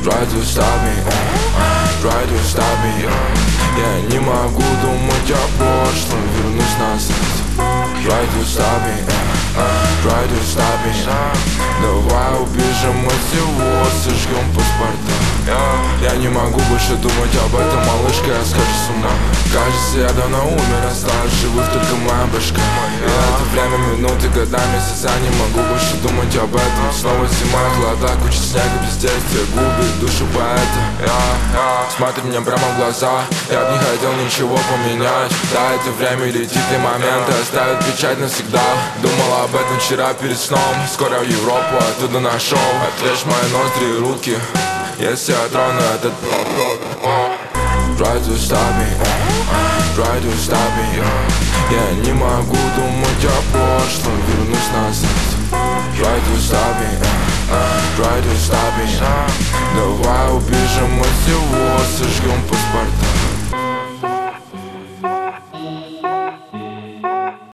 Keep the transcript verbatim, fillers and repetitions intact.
Try to stop me, try to stop me. Я не могу думать о прошлом, вернусь назад. Try to stop me, try to stop me. Давай убежим от всего, сожгем паспорта. Я не могу больше думать об этом, малышка, я схожу с ума. Кажется, я давно умер, осталась живых только моя башка. И это время, минуты, года, месяца, не могу больше думать об этом. Снова зима, холода, куча снега, бездействие губит душу поэта. Смотри мне прямо в глаза, я бы не хотел ничего поменять. Да, это время летит, и моменты оставят печать навсегда. Думал об этом вчера перед сном, скоро в Европу, оттуда нашел. Отрежь мои ноздри и руки, если я трону этот проход. Try to stop me, try to stop me. Я не могу думать о прошлом, вернусь назад. Try to stop me, try to stop me. Давай убежим от всего, сожгем паспорта.